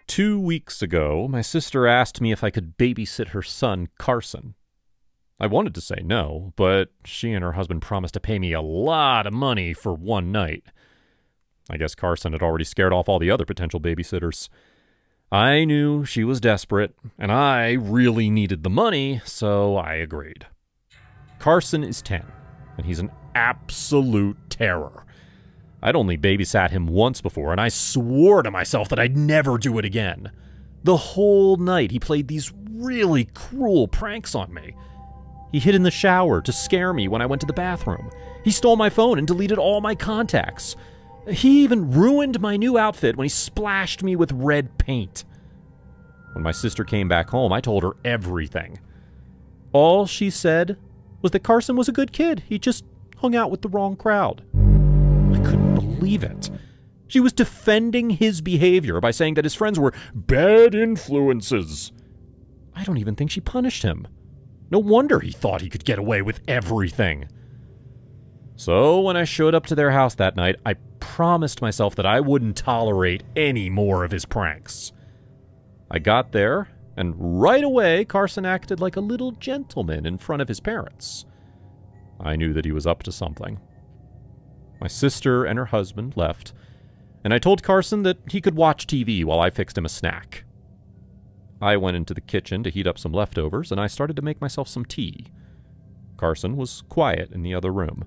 2 weeks ago, my sister asked me if I could babysit her son, Carson. I wanted to say no, but she and her husband promised to pay me a lot of money for one night. I guess Carson had already scared off all the other potential babysitters. I knew she was desperate, and I really needed the money, so I agreed. Carson is 10, and he's an absolute terror. I'd only babysat him once before, and I swore to myself that I'd never do it again. The whole night he played these really cruel pranks on me. He hid in the shower to scare me when I went to the bathroom. He stole my phone and deleted all my contacts. He even ruined my new outfit when he splashed me with red paint. When my sister came back home, I told her everything. All she said was that Carson was a good kid. He just hung out with the wrong crowd. I couldn't believe it. She was defending his behavior by saying that his friends were bad influences. I don't even think she punished him. No wonder he thought he could get away with everything. So when I showed up to their house that night, I promised myself that I wouldn't tolerate any more of his pranks. I got there, and right away Carson acted like a little gentleman in front of his parents. I knew that he was up to something. My sister and her husband left, and I told Carson that he could watch TV while I fixed him a snack. I went into the kitchen to heat up some leftovers, and I started to make myself some tea. Carson was quiet in the other room.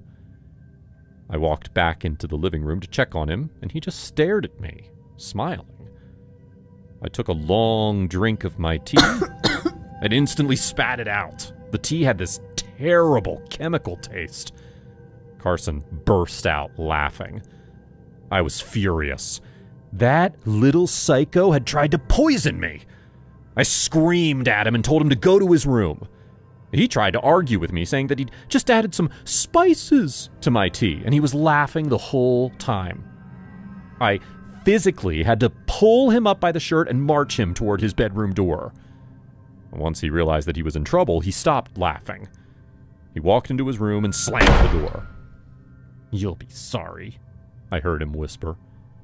I walked back into the living room to check on him, and he just stared at me, smiling. I took a long drink of my tea and instantly spat it out. The tea had this terrible chemical taste. Carson burst out laughing. I was furious. That little psycho had tried to poison me. I screamed at him and told him to go to his room. He tried to argue with me, saying that he'd just added some spices to my tea, and he was laughing the whole time. I physically had to pull him up by the shirt and march him toward his bedroom door. Once he realized that he was in trouble, he stopped laughing. He walked into his room and slammed the door. "You'll be sorry," I heard him whisper.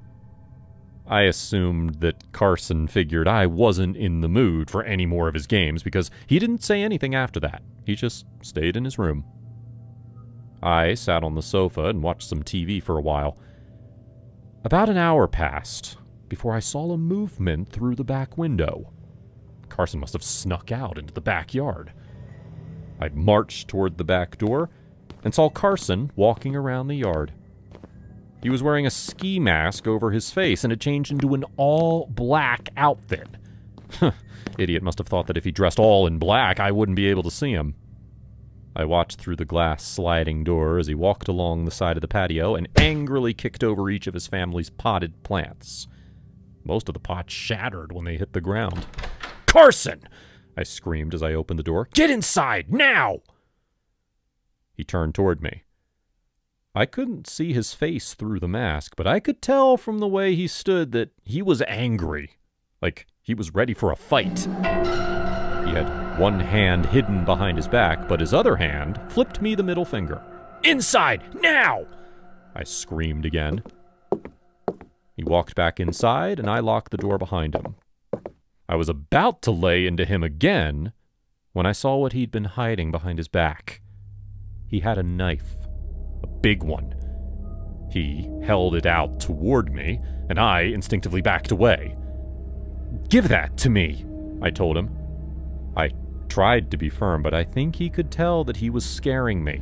I assumed that Carson figured I wasn't in the mood for any more of his games because he didn't say anything after that. He just stayed in his room. I sat on the sofa and watched some TV for a while. About an hour passed before I saw a movement through the back window. Carson must have snuck out into the backyard. I marched toward the back door and saw Carson walking around the yard. He was wearing a ski mask over his face and had changed into an all-black outfit. Idiot must have thought that if he dressed all in black, I wouldn't be able to see him. I watched through the glass sliding door as he walked along the side of the patio and angrily kicked over each of his family's potted plants. Most of the pots shattered when they hit the ground. "Carson!" I screamed as I opened the door. "Get inside, now!" He turned toward me. I couldn't see his face through the mask, but I could tell from the way he stood that he was angry, like he was ready for a fight. He had one hand hidden behind his back, but his other hand flipped me the middle finger. "Inside, now!" I screamed again. He walked back inside, and I locked the door behind him. I was about to lay into him again when I saw what he'd been hiding behind his back. He had a knife. A big one. He held it out toward me, and I instinctively backed away. "Give that to me," I told him. I tried to be firm, but I think he could tell that he was scaring me.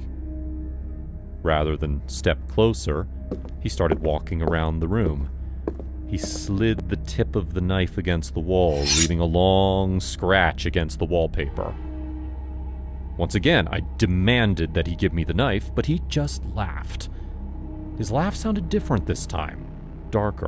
Rather than step closer, he started walking around the room. He slid the tip of the knife against the wall, leaving a long scratch against the wallpaper. Once again, I demanded that he give me the knife, but he just laughed. His laugh sounded different this time, darker.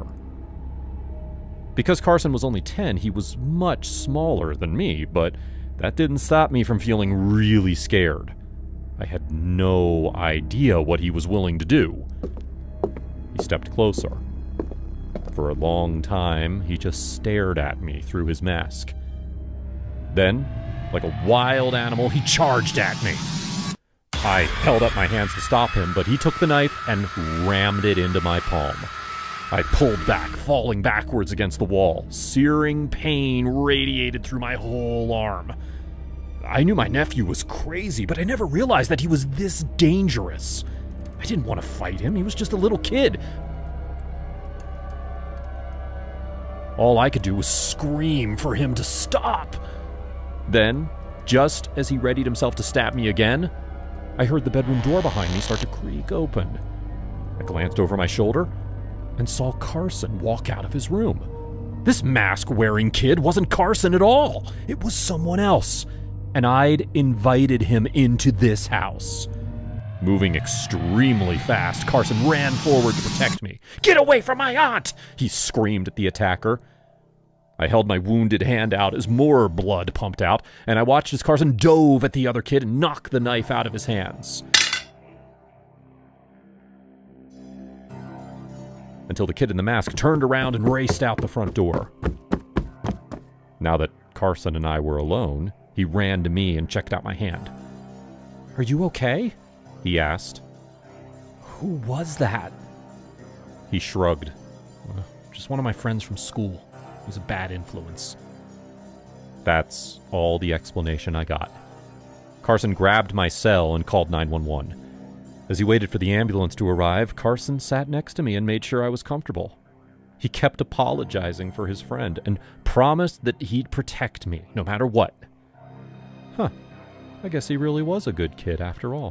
Because Carson was only 10, he was much smaller than me, but that didn't stop me from feeling really scared. I had no idea what he was willing to do. He stepped closer. For a long time, he just stared at me through his mask. Then, like a wild animal, he charged at me. I held up my hands to stop him, but he took the knife and rammed it into my palm. I pulled back, falling backwards against the wall. Searing pain radiated through my whole arm. I knew my nephew was crazy, but I never realized that he was this dangerous. I didn't want to fight him. He was just a little kid. All I could do was scream for him to stop. Then, just as he readied himself to stab me again, I heard the bedroom door behind me start to creak open. I glanced over my shoulder and saw Carson walk out of his room. This mask-wearing kid wasn't Carson at all. It was someone else, and I'd invited him into this house. Moving extremely fast, Carson ran forward to protect me. "Get away from my aunt!" he screamed at the attacker. I held my wounded hand out as more blood pumped out, and I watched as Carson dove at the other kid and knocked the knife out of his hands. Until the kid in the mask turned around and raced out the front door. Now that Carson and I were alone, he ran to me and checked out my hand. "Are you okay?" he asked. "Who was that?" He shrugged. "Just one of my friends from school. He was a bad influence." That's all the explanation I got. Carson grabbed my cell and called 911. As he waited for the ambulance to arrive, Carson sat next to me and made sure I was comfortable. He kept apologizing for his friend and promised that he'd protect me no matter what. I guess he really was a good kid after all.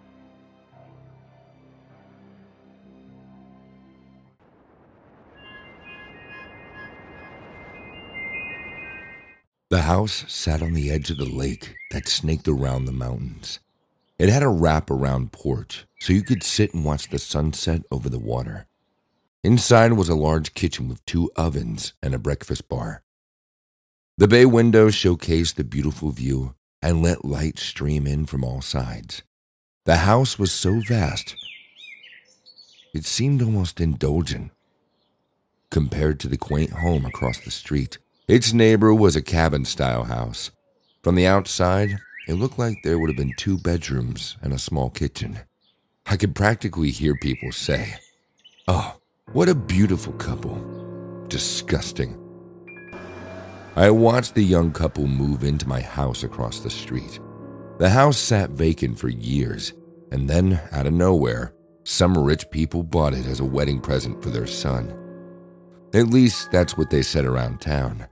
The house sat on the edge of the lake that snaked around the mountains. It had a wrap-around porch, so you could sit and watch the sunset over the water. Inside was a large kitchen with 2 ovens and a breakfast bar. The bay windows showcased the beautiful view and let light stream in from all sides. The house was so vast, it seemed almost indulgent. Compared to the quaint home across the street, its neighbor was a cabin-style house. From the outside, it looked like there would have been 2 bedrooms and a small kitchen. I could practically hear people say, "Oh, what a beautiful couple." Disgusting. I watched the young couple move into my house across the street. The house sat vacant for years, and then, out of nowhere, some rich people bought it as a wedding present for their son. At least that's what they said around town.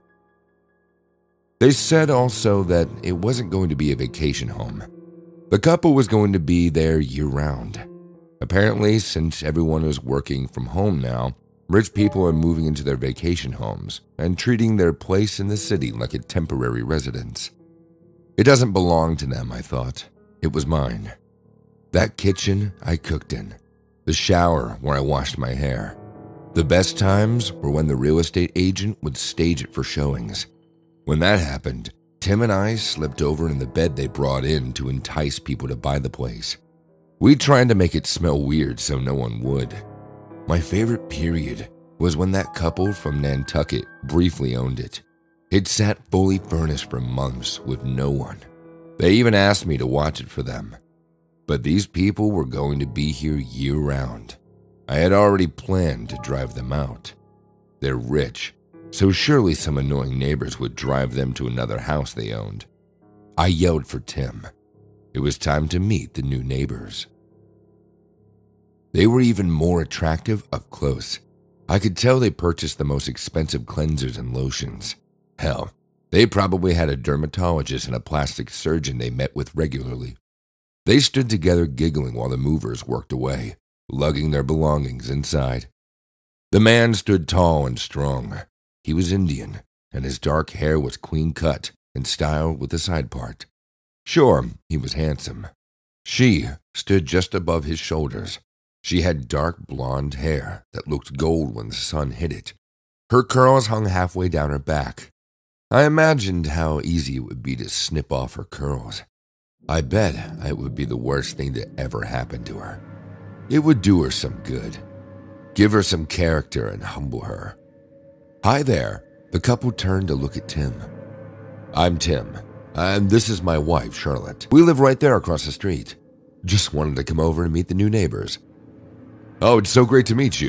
They said also that it wasn't going to be a vacation home. The couple was going to be there year-round. Apparently, since everyone is working from home now, rich people are moving into their vacation homes and treating their place in the city like a temporary residence. It doesn't belong to them, I thought. It was mine. That kitchen I cooked in. The shower where I washed my hair. The best times were when the real estate agent would stage it for showings. When that happened, Tim and I slipped over in the bed they brought in to entice people to buy the place. We tried to make it smell weird so no one would. My favorite period was when that couple from Nantucket briefly owned it. It sat fully furnished for months with no one. They even asked me to watch it for them. But these people were going to be here year-round. I had already planned to drive them out. They're rich, so surely some annoying neighbors would drive them to another house they owned. I yelled for Tim. It was time to meet the new neighbors. They were even more attractive up close. I could tell they purchased the most expensive cleansers and lotions. Hell, they probably had a dermatologist and a plastic surgeon they met with regularly. They stood together giggling while the movers worked away, lugging their belongings inside. The man stood tall and strong. He was Indian, and his dark hair was clean-cut and styled with a side part. Sure, he was handsome. She stood just above his shoulders. She had dark blonde hair that looked gold when the sun hit it. Her curls hung halfway down her back. I imagined how easy it would be to snip off her curls. I bet it would be the worst thing that ever happened to her. It would do her some good. Give her some character and humble her. Hi there. The couple turned to look at Tim. I'm Tim, and this is my wife, Charlotte. We live right there across the street. Just wanted to come over and meet the new neighbors. Oh, it's so great to meet you.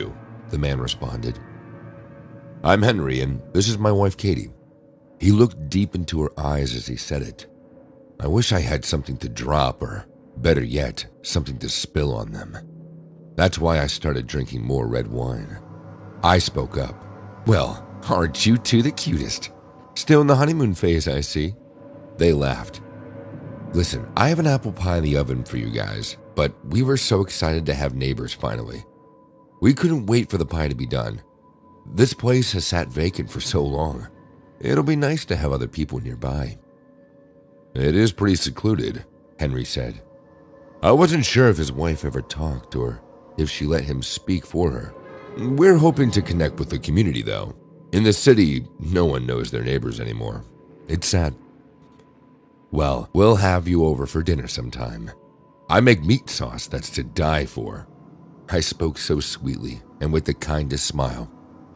the man responded. I'm Henry, and this is my wife, Katie. He looked deep into her eyes as he said it. I wish I had something to drop, or better yet, something to spill on them. That's why I started drinking more red wine. I spoke up. Well, aren't you two the cutest? Still in the honeymoon phase, I see. They laughed. Listen, I have an apple pie in the oven for you guys, but we were so excited to have neighbors finally. We couldn't wait for the pie to be done. This place has sat vacant for so long. It'll be nice to have other people nearby. It is pretty secluded, Henry said. I wasn't sure if his wife ever talked or if she let him speak for her. We're hoping to connect with the community, though. In the city, no one knows their neighbors anymore. It's sad. Well, we'll have you over for dinner sometime. I make meat sauce that's to die for. I spoke so sweetly and with the kindest smile.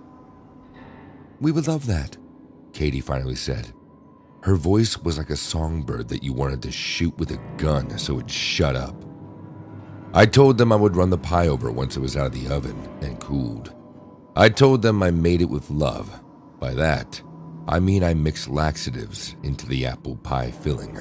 We would love that, Katie finally said. Her voice was like a songbird that you wanted to shoot with a gun so it'd shut up. I told them I would run the pie over once it was out of the oven and cooled. I told them I made it with love. By that, I mean I mixed laxatives into the apple pie filling.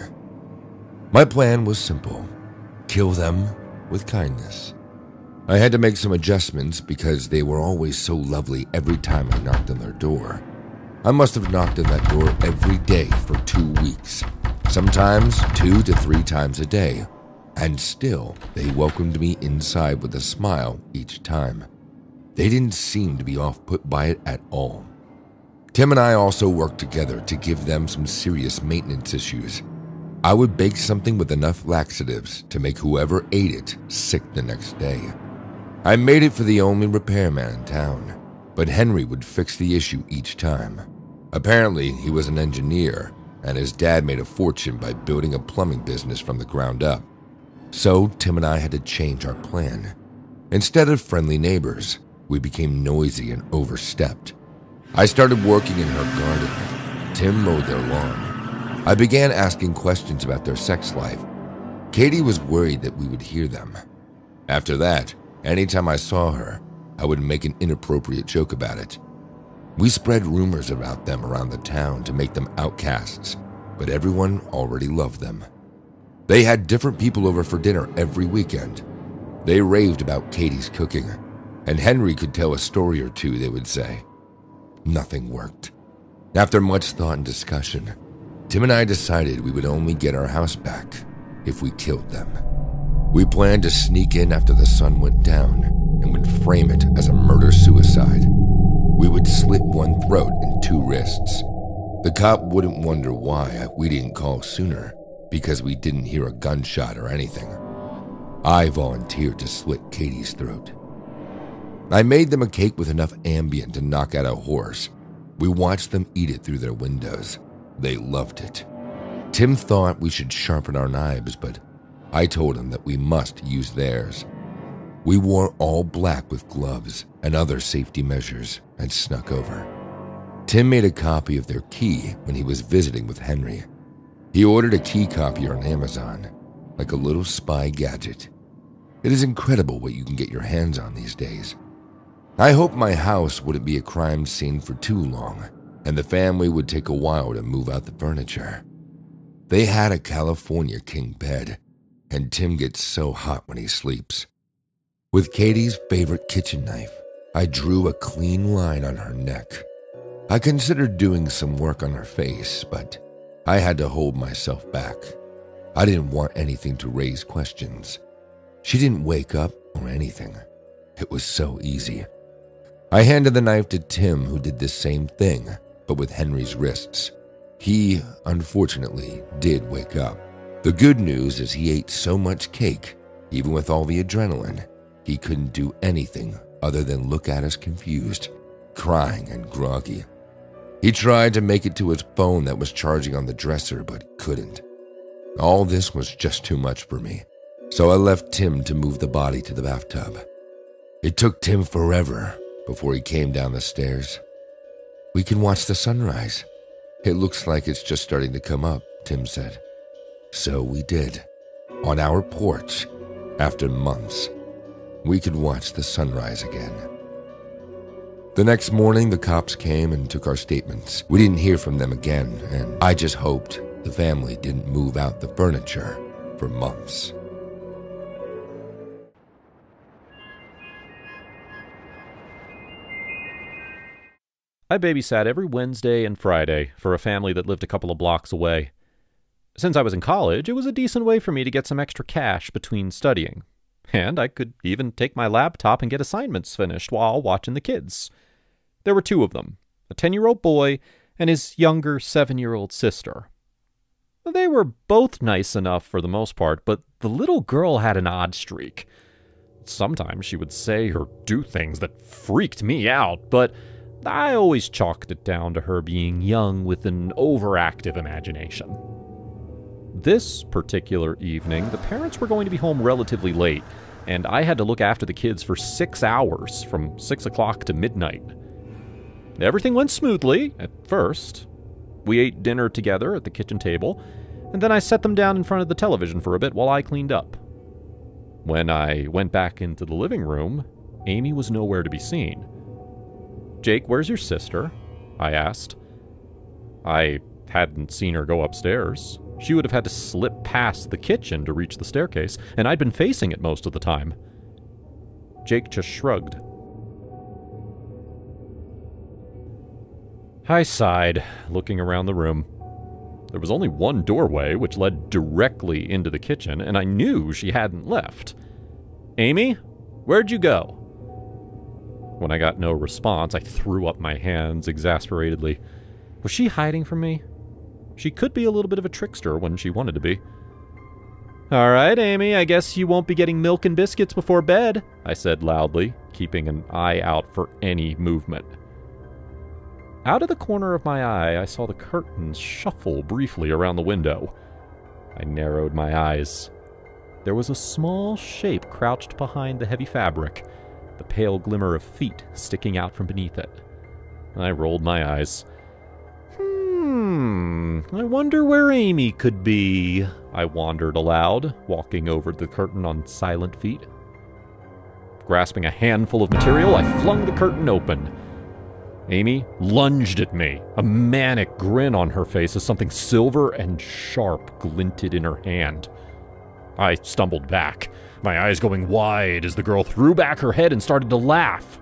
My plan was simple. Kill them with kindness. I had to make some adjustments because they were always so lovely every time I knocked on their door. I must have knocked on that door every day for 2 weeks, sometimes 2 to 3 times a day, and still they welcomed me inside with a smile each time. They didn't seem to be off-put by it at all. Tim and I also worked together to give them some serious maintenance issues. I would bake something with enough laxatives to make whoever ate it sick the next day. I made it for the only repairman in town, but Henry would fix the issue each time. Apparently, he was an engineer, and his dad made a fortune by building a plumbing business from the ground up. So Tim and I had to change our plan. Instead of friendly neighbors, we became noisy and overstepped. I started working in her garden. Tim mowed their lawn. I began asking questions about their sex life. Katie was worried that we would hear them. After that, anytime I saw her, I would make an inappropriate joke about it. We spread rumors about them around the town to make them outcasts, but everyone already loved them. They had different people over for dinner every weekend. They raved about Katie's cooking, and Henry could tell a story or two, they would say. Nothing worked. After much thought and discussion, Tim and I decided we would only get our house back if we killed them. We planned to sneak in after the sun went down and would frame it as a murder-suicide. We would slit one throat and 2 wrists. The cop wouldn't wonder why we didn't call sooner, because we didn't hear a gunshot or anything. I volunteered to slit Katie's throat. I made them a cake with enough Ambien to knock out a horse. We watched them eat it through their windows. They loved it. Tim thought we should sharpen our knives, but I told him that we must use theirs. We wore all black with gloves and other safety measures and snuck over. Tim made a copy of their key when he was visiting with Henry. He ordered a key copier on Amazon, like a little spy gadget. It is incredible what you can get your hands on these days. I hoped my house wouldn't be a crime scene for too long, and the family would take a while to move out the furniture. They had a California king bed, and Tim gets so hot when he sleeps. With Katie's favorite kitchen knife, I drew a clean line on her neck. I considered doing some work on her face, but I had to hold myself back. I didn't want anything to raise questions. She didn't wake up or anything. It was so easy. I handed the knife to Tim, who did the same thing, but with Henry's wrists. He, unfortunately, did wake up. The good news is he ate so much cake, even with all the adrenaline, he couldn't do anything other than look at us confused, crying and groggy. He tried to make it to his phone that was charging on the dresser, but couldn't. All this was just too much for me, so I left Tim to move the body to the bathtub. It took Tim forever before he came down the stairs. We can watch the sunrise. It looks like it's just starting to come up, Tim said. So we did. On our porch, after months, we could watch the sunrise again. The next morning, the cops came and took our statements. We didn't hear from them again, and I just hoped the family didn't move out the furniture for months. I babysat every Wednesday and Friday for a family that lived a couple of blocks away. Since I was in college, it was a decent way for me to get some extra cash between studying. And I could even take my laptop and get assignments finished while watching the kids. There were two of them, a 10-year-old boy and his younger 7-year-old sister. They were both nice enough for the most part, but the little girl had an odd streak. Sometimes she would say or do things that freaked me out, but I always chalked it down to her being young with an overactive imagination. This particular evening, the parents were going to be home relatively late, and I had to look after the kids for 6 hours, from 6 o'clock to midnight. Everything went smoothly at first. We ate dinner together at the kitchen table, and then I set them down in front of the television for a bit while I cleaned up. When I went back into the living room, Amy was nowhere to be seen. "Jake, where's your sister?" I asked. I hadn't seen her go upstairs. She would have had to slip past the kitchen to reach the staircase, and I'd been facing it most of the time. Jake just shrugged. I sighed, looking around the room. There was only one doorway, which led directly into the kitchen, and I knew she hadn't left. "Amy, where'd you go?" When I got no response, I threw up my hands exasperatedly. Was she hiding from me? She could be a little bit of a trickster when she wanted to be. "All right, Amy, I guess you won't be getting milk and biscuits before bed," I said loudly, keeping an eye out for any movement. Out of the corner of my eye, I saw the curtains shuffle briefly around the window. I narrowed my eyes. There was a small shape crouched behind the heavy fabric, the pale glimmer of feet sticking out from beneath it. I rolled my eyes. I wonder where Amy could be, I wandered aloud, walking over the curtain on silent feet. Grasping a handful of material, I flung the curtain open. Amy lunged at me, a manic grin on her face as something silver and sharp glinted in her hand. I stumbled back, my eyes going wide as the girl threw back her head and started to laugh.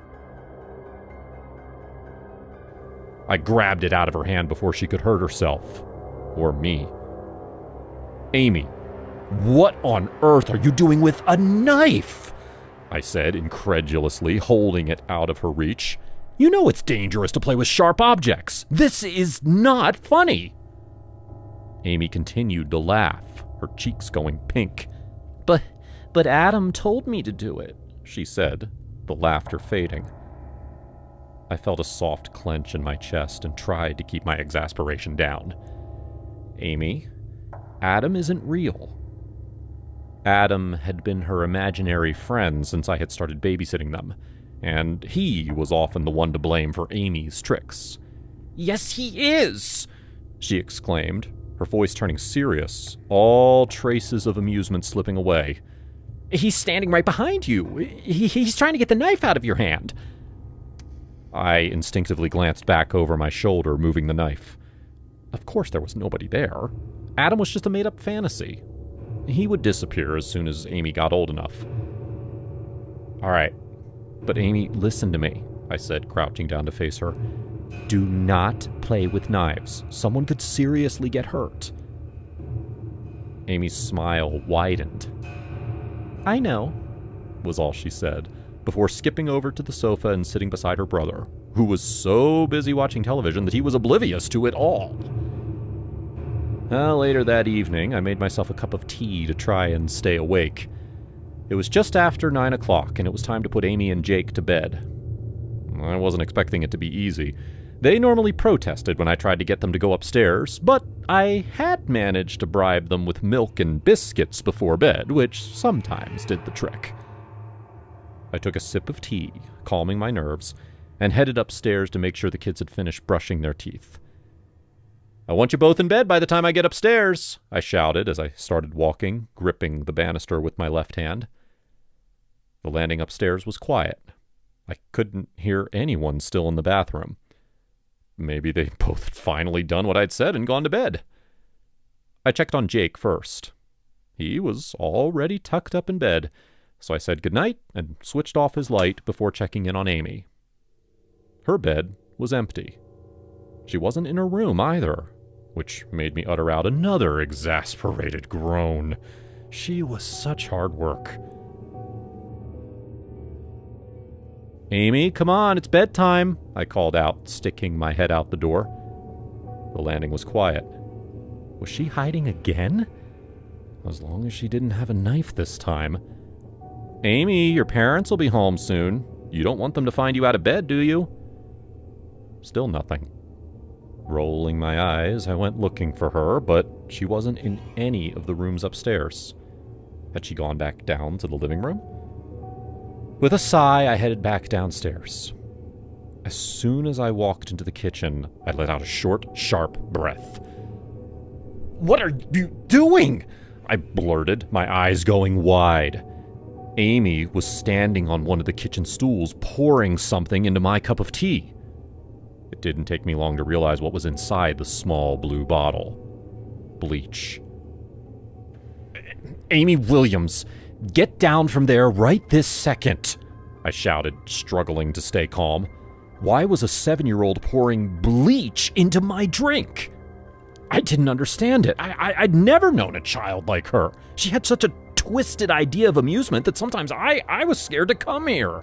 I grabbed it out of her hand before she could hurt herself. Or me. "Amy, what on earth are you doing with a knife?" I said incredulously, holding it out of her reach. "You know it's dangerous to play with sharp objects. This is not funny." Amy continued to laugh, her cheeks going pink. But Adam told me to do it," she said, the laughter fading. I felt a soft clench in my chest and tried to keep my exasperation down. "Amy, Adam isn't real." Adam had been her imaginary friend since I had started babysitting them, and he was often the one to blame for Amy's tricks. "Yes, he is!" she exclaimed, her voice turning serious, all traces of amusement slipping away. "He's standing right behind you. He's trying to get the knife out of your hand." I instinctively glanced back over my shoulder, moving the knife. Of course there was nobody there. Adam was just a made-up fantasy. He would disappear as soon as Amy got old enough. "All right, but Amy, listen to me," I said, crouching down to face her. "Do not play with knives. Someone could seriously get hurt." Amy's smile widened. "I know," was all she said, before skipping over to the sofa and sitting beside her brother, who was so busy watching television that he was oblivious to it all. Later that evening, I made myself a cup of tea to try and stay awake. It was just after 9 o'clock, and it was time to put Amy and Jake to bed. I wasn't expecting it to be easy. They normally protested when I tried to get them to go upstairs, but I had managed to bribe them with milk and biscuits before bed, which sometimes did the trick. I took a sip of tea, calming my nerves, and headed upstairs to make sure the kids had finished brushing their teeth. "I want you both in bed by the time I get upstairs," I shouted as I started walking, gripping the banister with my left hand. The landing upstairs was quiet. I couldn't hear anyone still in the bathroom. Maybe they both had finally done what I'd said and gone to bed. I checked on Jake first. He was already tucked up in bed, so I said goodnight and switched off his light before checking in on Amy. Her bed was empty. She wasn't in her room either, which made me utter out another exasperated groan. She was such hard work. "Amy, come on, it's bedtime," I called out, sticking my head out the door. The landing was quiet. Was she hiding again? As long as she didn't have a knife this time. "Amy, your parents will be home soon. You don't want them to find you out of bed, do you?" Still nothing. Rolling my eyes, I went looking for her, but she wasn't in any of the rooms upstairs. Had she gone back down to the living room? With a sigh, I headed back downstairs. As soon as I walked into the kitchen, I let out a short, sharp breath. "What are you doing?" I blurted, my eyes going wide. Amy was standing on one of the kitchen stools, pouring something into my cup of tea. It didn't take me long to realize what was inside the small blue bottle. Bleach. "Amy Williams, get down from there right this second," I shouted, struggling to stay calm. Why was a 7-year-old pouring bleach into my drink? I didn't understand it. I'd never known a child like her. She had such a twisted idea of amusement that sometimes I was scared to come here.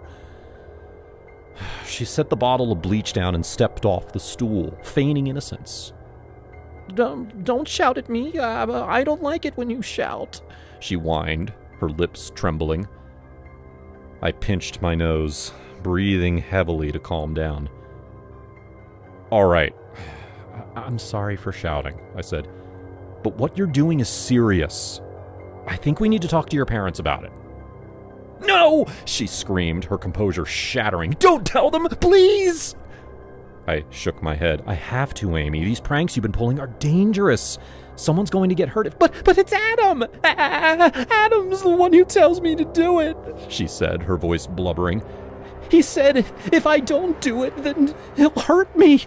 She set the bottle of bleach down and stepped off the stool, feigning innocence. Don't shout at me. I don't like it when you shout," she whined, her lips trembling. I pinched my nose, breathing heavily to calm down. "All right. I'm sorry for shouting," I said. "But what you're doing is serious. I think we need to talk to your parents about it." "No!" she screamed, her composure shattering. "Don't tell them, please!" I shook my head. "I have to, Amy. These pranks you've been pulling are dangerous. Someone's going to get hurt. But it's Adam! Adam's the one who tells me to do it," she said, her voice blubbering. "He said if I don't do it, then he'll hurt me."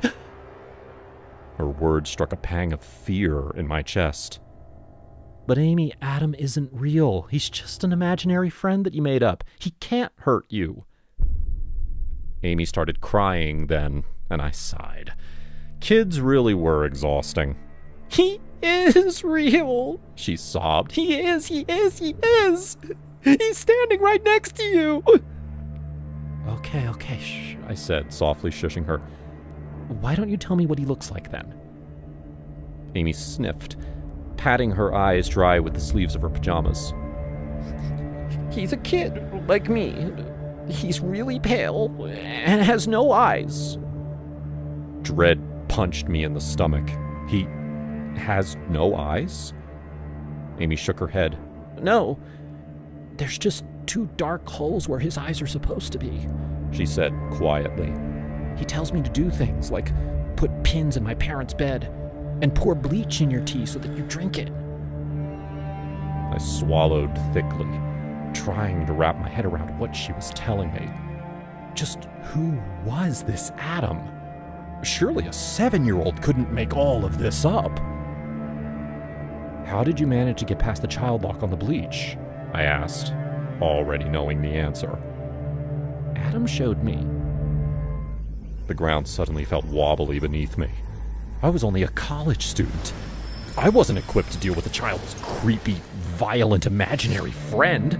Her words struck a pang of fear in my chest. "But Amy, Adam isn't real. He's just an imaginary friend that you made up. He can't hurt you." Amy started crying then, and I sighed. Kids really were exhausting. "He is real," she sobbed. He is. He's standing right next to you." Okay, shh, I said, softly shushing her. "Why don't you tell me what he looks like then?" Amy sniffed, patting her eyes dry with the sleeves of her pajamas. "He's a kid, like me. He's really pale and has no eyes." Dread punched me in the stomach. "He has no eyes?" Amy shook her head. "No, there's just 2 dark holes where his eyes are supposed to be," she said quietly. "He tells me to do things like put pins in my parents' bed and pour bleach in your tea so that you drink it." I swallowed thickly, trying to wrap my head around what she was telling me. Just who was this Adam? Surely a 7-year-old couldn't make all of this up. "How did you manage to get past the child lock on the bleach?" I asked, already knowing the answer. "Adam showed me." The ground suddenly felt wobbly beneath me. I was only a college student. I wasn't equipped to deal with a child's creepy, violent, imaginary friend.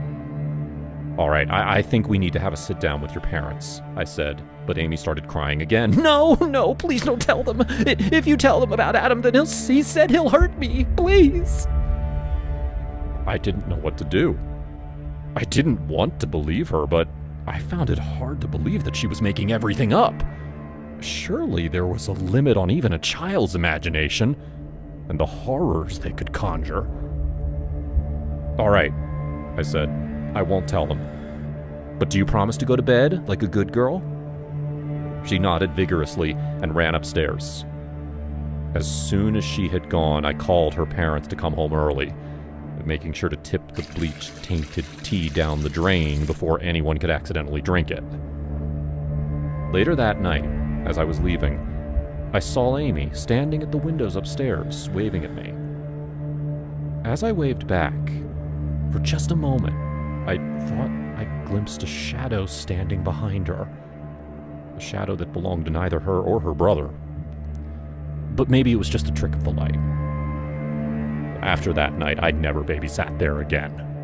"All right, I think we need to have a sit-down with your parents," I said, but Amy started crying again. No, please don't tell them. If you tell them about Adam, then he said he'll hurt me. Please." I didn't know what to do. I didn't want to believe her, but I found it hard to believe that she was making everything up. Surely there was a limit on even a child's imagination and the horrors they could conjure. "All right," I said. "I won't tell them. But do you promise to go to bed like a good girl?" She nodded vigorously and ran upstairs. As soon as she had gone, I called her parents to come home early, making sure to tip the bleach-tainted tea down the drain before anyone could accidentally drink it. Later that night, as I was leaving, I saw Amy standing at the windows upstairs, waving at me. As I waved back, for just a moment, I thought I glimpsed a shadow standing behind her. A shadow that belonged to neither her or her brother. But maybe it was just a trick of the light. After that night, I never babysat there again.